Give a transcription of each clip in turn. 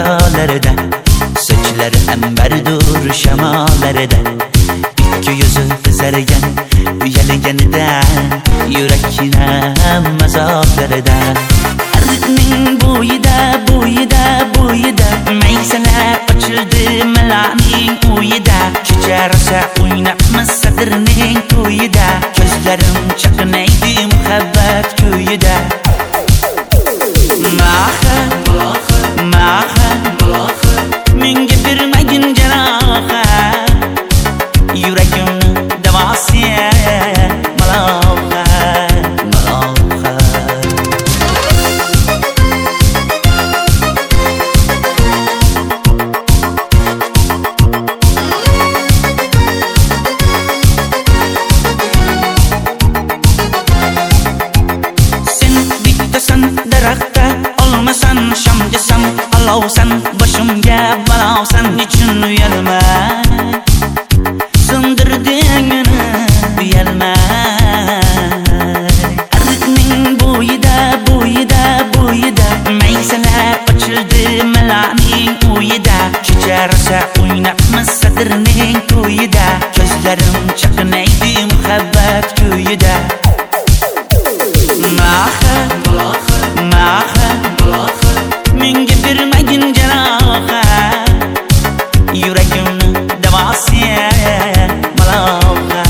dalalarida, sochlari ambardur shamollarida, ikki yuzi qizargan uyalganida, yurakning mazoblarida, arqning bo'yida maysalar ochildi malaning uyida, kecharsa o'ynaqmas sadirning to'yida, ko'zlarim chaqnaydi muhabbat ko'yida. Maha menga bermagin jarohat, yuragimni davosi maloha. Sen bittasan daraxtda, olmasan shamgasan, olovsan boshimga balosan, nechun uyalma sindirding meni uyalma. Arqning bo'yida maysalar ochildi malaning uyida, kecharsa o'ynaqmas sadirning to'yida, ko'zlarim chaqnaydi muhabbat ko'yida. Maha menga bermagin jarohat, yuragimni davosi maloha.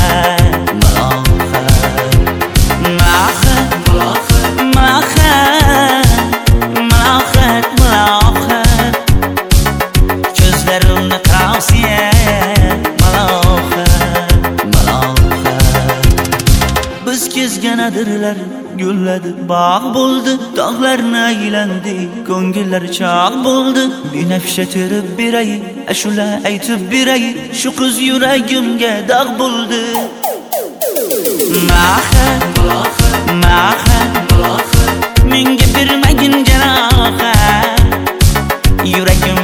Maha ko'zlarimni qarasi maloha. Biz kezganadirlar gulladi, bog' bo'ldi, tog'larni aylandi, ko'ngillar chog' bo'ldi, binafsha terib beray, ashula aytib beray, shu qiz yuragimga dog' bo'ldi. Maha menga bermagin jarohat, yuragim